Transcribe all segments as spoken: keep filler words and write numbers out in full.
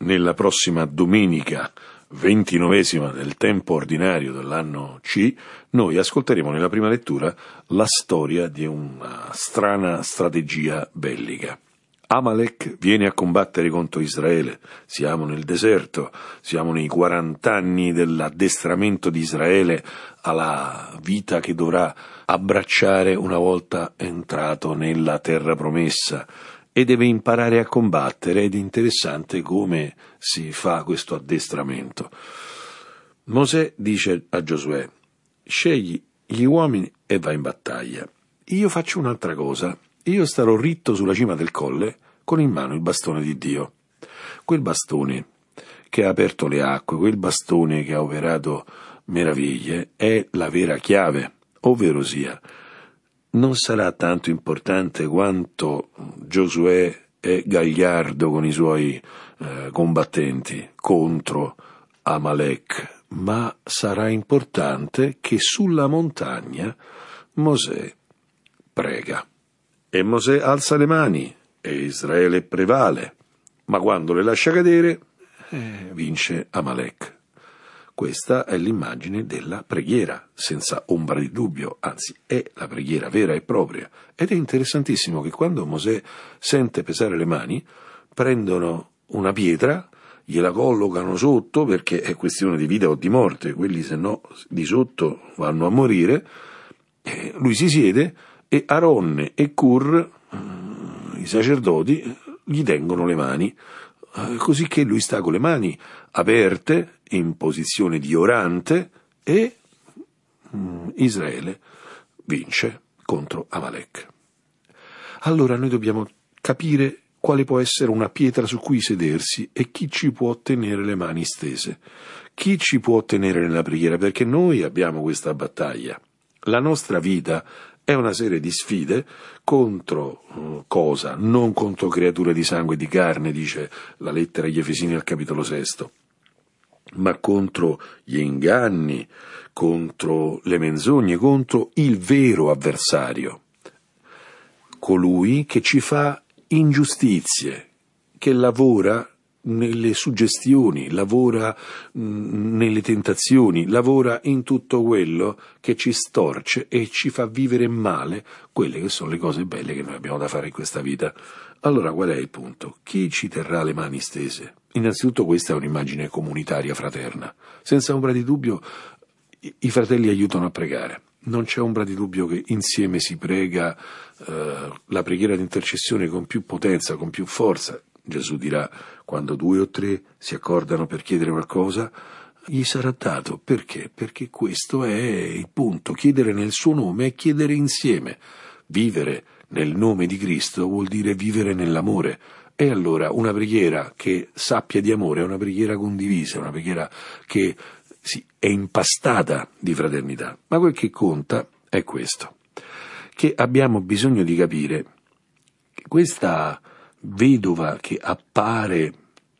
nella prossima domenica ventinovesima del tempo ordinario dell'anno C, noi ascolteremo nella prima lettura la storia di una strana strategia bellica. Amalek viene a combattere contro Israele, siamo nel deserto, siamo nei quarant'anni dell'addestramento di Israele alla vita che dovrà abbracciare una volta entrato nella terra promessa, e deve imparare a combattere, ed è interessante come si fa questo addestramento. Mosè dice a Giosuè: scegli gli uomini e vai in battaglia. Io faccio un'altra cosa, io starò ritto sulla cima del colle con in mano il bastone di Dio. Quel bastone che ha aperto le acque, quel bastone che ha operato meraviglie, è la vera chiave, ovvero sia, non sarà tanto importante quanto Giosuè è gagliardo con i suoi eh, combattenti contro Amalek, ma sarà importante che sulla montagna Mosè prega. E Mosè alza le mani e Israele prevale, ma quando le lascia cadere eh, vince Amalek. Questa è l'immagine della preghiera, senza ombra di dubbio, anzi è la preghiera vera e propria. Ed è interessantissimo che quando Mosè sente pesare le mani, prendono una pietra, gliela collocano sotto, perché è questione di vita o di morte, quelli se no di sotto vanno a morire, e lui si siede e Aronne e Cur, i sacerdoti, gli tengono le mani, così che lui sta con le mani aperte in posizione di orante e mm, Israele vince contro Amalek. Allora noi dobbiamo capire quale può essere una pietra su cui sedersi e chi ci può tenere le mani stese, chi ci può tenere nella preghiera, perché noi abbiamo questa battaglia. La nostra vita è una serie di sfide contro uh, cosa? Non contro creature di sangue e di carne, dice la lettera agli Efesini al capitolo sesto, ma contro gli inganni, contro le menzogne, contro il vero avversario, colui che ci fa ingiustizie, che lavora nelle suggestioni, lavora mh, nelle tentazioni, lavora in tutto quello che ci storce e ci fa vivere male quelle che sono le cose belle che noi abbiamo da fare in questa vita. Allora qual è il punto? Chi ci terrà le mani stese? Innanzitutto questa è un'immagine comunitaria fraterna. Senza ombra di dubbio i, i fratelli aiutano a pregare. Non c'è ombra di dubbio che insieme si prega eh, la preghiera di intercessione con più potenza, con più forza. Gesù dirà: quando due o tre si accordano per chiedere qualcosa, gli sarà dato. Perché? Perché questo è il punto. Chiedere nel suo nome è chiedere insieme. Vivere nel nome di Cristo vuol dire vivere nell'amore. E allora una preghiera che sappia di amore è una preghiera condivisa, una preghiera che sì, è impastata di fraternità. Ma quel che conta è questo, che abbiamo bisogno di capire che questa vedova che appare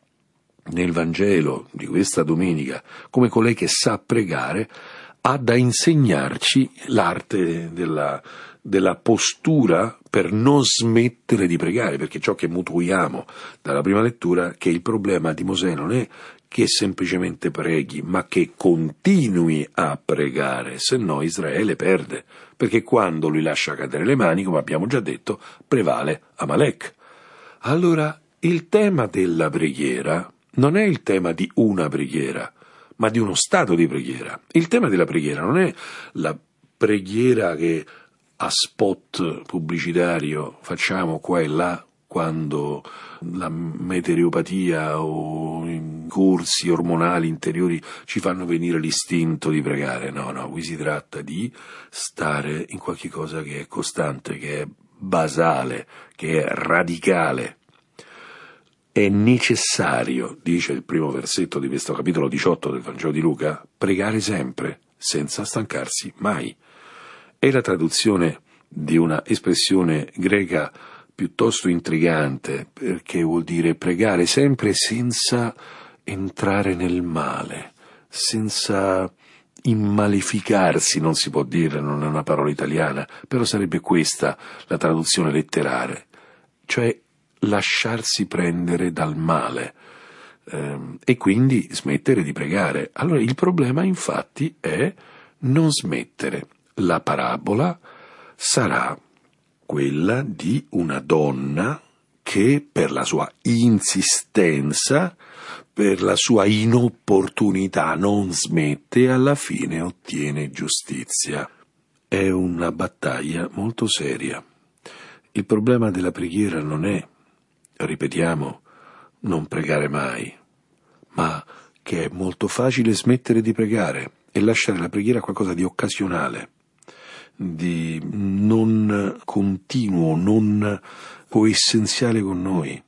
nel Vangelo di questa domenica come colei che sa pregare ha da insegnarci l'arte della, della postura per non smettere di pregare, perché ciò che mutuiamo dalla prima lettura è che il problema di Mosè non è che semplicemente preghi, ma che continui a pregare, se no Israele perde, perché quando lui lascia cadere le mani, come abbiamo già detto, prevale Amalek. Allora, il tema della preghiera non è il tema di una preghiera, ma di uno stato di preghiera. Il tema della preghiera non è la preghiera che a spot pubblicitario facciamo qua e là quando la meteoropatia o i corsi ormonali interiori ci fanno venire l'istinto di pregare. No, no, qui si tratta di stare in qualche cosa che è costante, che è basale, che è radicale. È necessario, dice il primo versetto di questo capitolo diciotto del Vangelo di Luca, pregare sempre, senza stancarsi mai. È la traduzione di una espressione greca piuttosto intrigante, perché vuol dire pregare sempre senza entrare nel male, senza immaleficarsi, non si può dire, non è una parola italiana, però sarebbe questa la traduzione letterale, cioè lasciarsi prendere dal male, ehm, e quindi smettere di pregare. Allora il problema infatti è non smettere. La parabola sarà quella di una donna che per la sua insistenza, per la sua inopportunità non smette e alla fine ottiene giustizia. È una battaglia molto seria. Il problema della preghiera non è, ripetiamo, non pregare mai, ma che è molto facile smettere di pregare e lasciare la preghiera qualcosa di occasionale, di non continuo, non coessenziale con noi.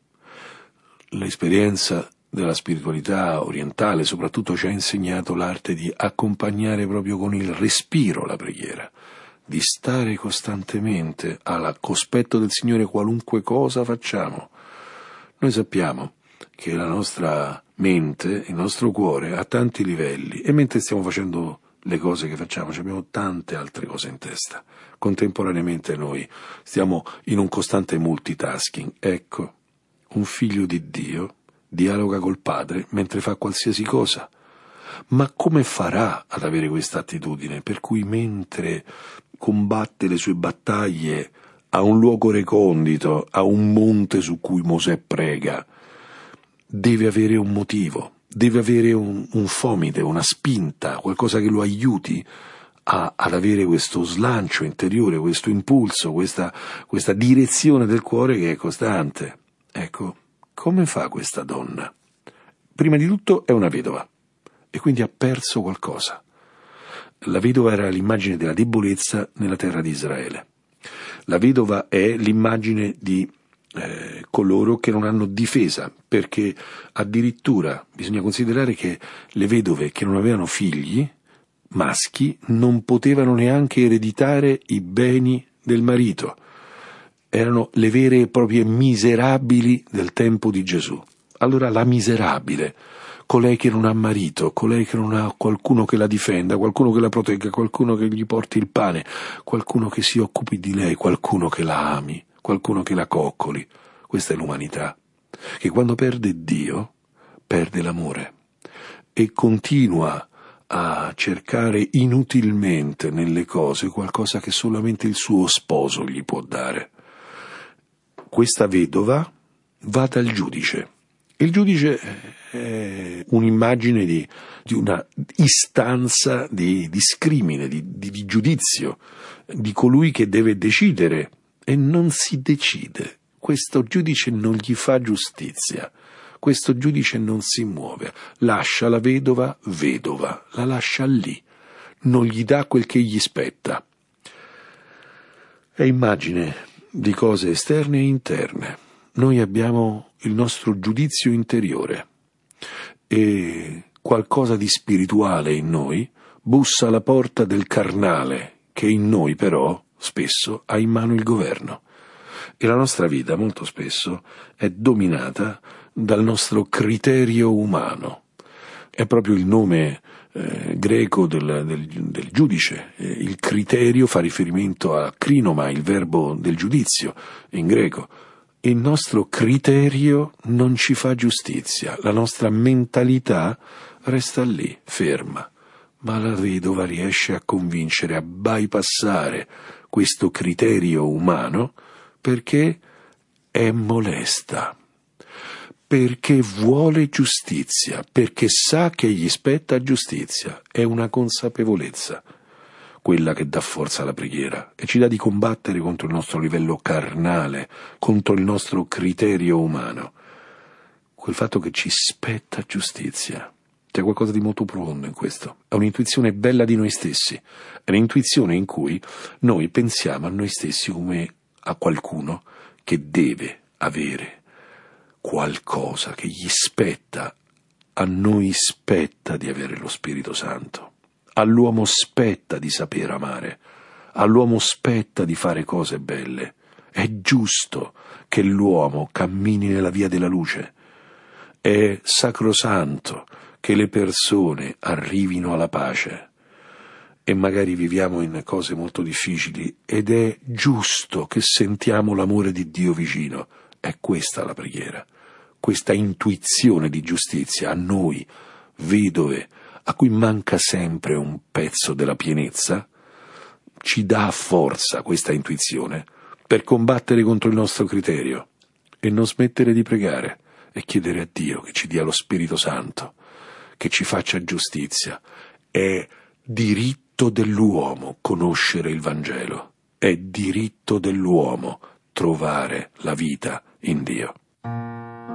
L'esperienza della spiritualità orientale soprattutto ci ha insegnato l'arte di accompagnare proprio con il respiro la preghiera, di stare costantemente al cospetto del Signore qualunque cosa facciamo. Noi sappiamo che la nostra mente, il nostro cuore ha tanti livelli e mentre stiamo facendo le cose che facciamo abbiamo tante altre cose in testa. Contemporaneamente noi stiamo in un costante multitasking. Ecco, un figlio di Dio dialoga col Padre mentre fa qualsiasi cosa. Ma come farà ad avere questa attitudine per cui mentre combatte le sue battaglie a un luogo recondito, a un monte su cui Mosè prega, deve avere un motivo, deve avere un, un fomite, una spinta, qualcosa che lo aiuti a, ad avere questo slancio interiore, questo impulso, questa, questa direzione del cuore che è costante. Ecco, come fa questa donna? Prima di tutto è una vedova e quindi ha perso qualcosa. La vedova era l'immagine della debolezza nella terra di Israele. La vedova è l'immagine di eh, coloro che non hanno difesa, perché addirittura bisogna considerare che le vedove che non avevano figli maschi non potevano neanche ereditare i beni del marito. Erano le vere e proprie miserabili del tempo di Gesù. Allora la miserabile, colei che non ha marito, colei che non ha qualcuno che la difenda, qualcuno che la protegga, qualcuno che gli porti il pane, qualcuno che si occupi di lei, qualcuno che la ami, qualcuno che la coccoli. Questa è l'umanità, che quando perde Dio, perde l'amore e continua a cercare inutilmente nelle cose qualcosa che solamente il suo sposo gli può dare. Questa vedova va dal giudice. Il giudice è un'immagine di, di una istanza di discrimine, di, di, di giudizio, di colui che deve decidere e non si decide. Questo giudice non gli fa giustizia, questo giudice non si muove, lascia la vedova vedova, la lascia lì, non gli dà quel che gli spetta. È immagine di cose esterne e interne. Noi abbiamo il nostro giudizio interiore e qualcosa di spirituale in noi bussa alla porta del carnale che in noi però spesso ha in mano il governo. E la nostra vita molto spesso è dominata dal nostro criterio umano. È proprio il nome eh, greco del, del, del giudice. Eh, il criterio fa riferimento a krinoma, il verbo del giudizio in greco. Il nostro criterio non ci fa giustizia, la nostra mentalità resta lì, ferma. Ma la vedova riesce a convincere, a bypassare questo criterio umano perché è molesta, perché vuole giustizia, perché sa che gli spetta giustizia. È una consapevolezza quella che dà forza alla preghiera e ci dà di combattere contro il nostro livello carnale, contro il nostro criterio umano. Quel fatto che ci spetta giustizia. C'è qualcosa di molto profondo in questo. È un'intuizione bella di noi stessi. È un'intuizione in cui noi pensiamo a noi stessi come a qualcuno che deve avere qualcosa che gli spetta. A noi spetta di avere lo Spirito Santo. All'uomo spetta di saper amare, all'uomo spetta di fare cose belle. È giusto che l'uomo cammini nella via della luce. È sacrosanto che le persone arrivino alla pace. E magari viviamo in cose molto difficili ed è giusto che sentiamo l'amore di Dio vicino. È questa la preghiera. questa intuizione di giustizia a noi, vedove, a cui manca sempre un pezzo della pienezza, ci dà forza questa intuizione per combattere contro il nostro criterio e non smettere di pregare e chiedere a Dio che ci dia lo Spirito Santo, che ci faccia giustizia. È diritto dell'uomo conoscere il Vangelo, è diritto dell'uomo trovare la vita in Dio.